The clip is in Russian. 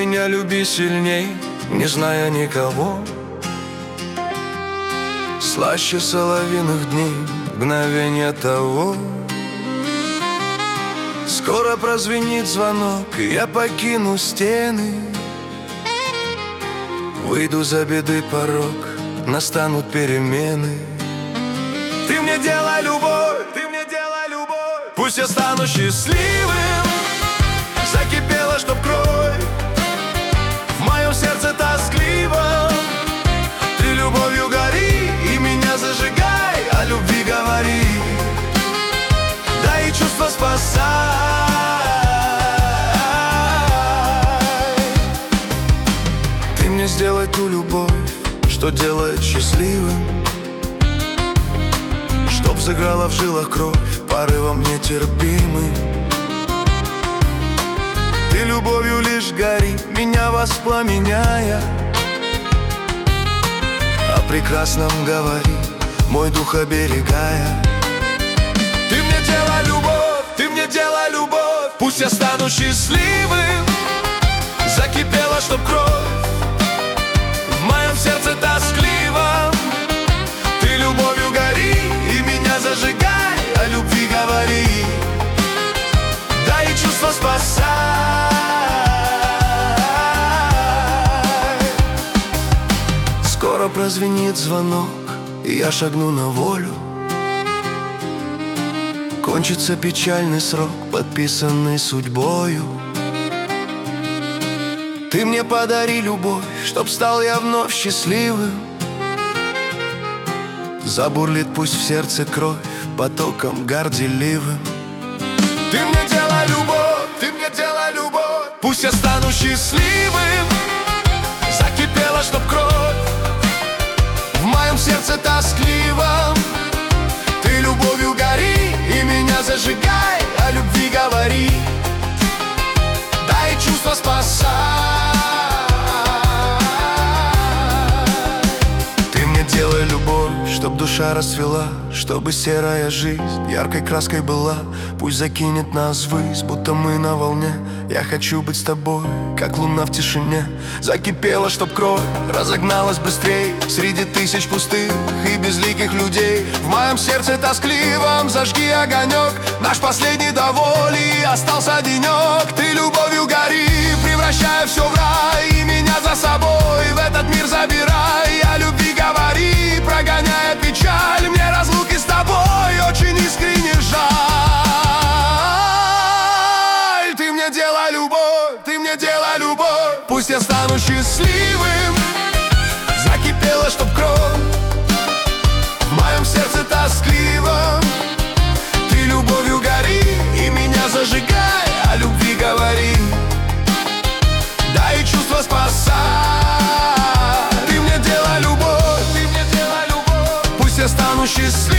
меня люби сильней, не зная никого. Слаще соловьиных дней, мгновение того. Скоро прозвенит звонок, и я покину стены. Выйду за беды порог, настанут перемены. Ты мне делай любовь, ты мне делай любовь. Пусть я стану счастливым. Закипела, чтоб кровь в моем сердце тоскливо. Ты любовью гори и меня зажигай, о любви говори, да и чувства спасай. Ты мне сделай ту любовь, что делает счастливым, чтоб взыграла в жилах кровь порывом нетерпимым. Ты любовью лишь гори, меня воспламеняя, о прекрасном говори, мой дух оберегая. Ты мне делай любовь, ты мне делай любовь. Пусть я стану счастливым. Закипела, чтоб кровь в моем сердце тоскливо. Ты любовью гори и меня зажигай, о любви говори, да и чувства спасай. Скоро прозвенит звонок, и я шагну на волю. Кончится печальный срок, подписанный судьбою. Ты мне подари любовь, чтоб стал я вновь счастливым. Забурлит пусть в сердце кровь потоком горделивым. Ты мне делай любовь, ты мне делай любовь. Пусть я стану счастливым. Закипела, чтоб кровь в моем сердце тоскливом. Ты любовью гори и меня зажигай, о любви говори, да и чувства спасай. Ты мне делай любовь, чтоб душа расцвела, чтобы серая жизнь яркой краской была. Пусть закинет нас ввысь, будто мы на волне. Я хочу быть с тобой, как луна в тишине. Закипела, чтоб кровь разогналась быстрей среди тысяч пустых и безликих людей. В моем сердце тоскливом зажги огонек, наш последний до воли остался денек. Ты любовью гори, превращая все в рай, и меня за собой в этот мир забирай. О любви говори, прогоняя печаль, мне разлуки с тобой очень искренне жаль. Ты мне делай любовь, ты мне делай любовь. Пусть я стану счастливым. Закипела, чтоб кровь в моем сердце тоскливом. Ты любовью гори и меня зажигай, о любви говори, да и чувства спасай. Ты мне делай любовь, ты мне делай любовь. Пусть я стану счастливым.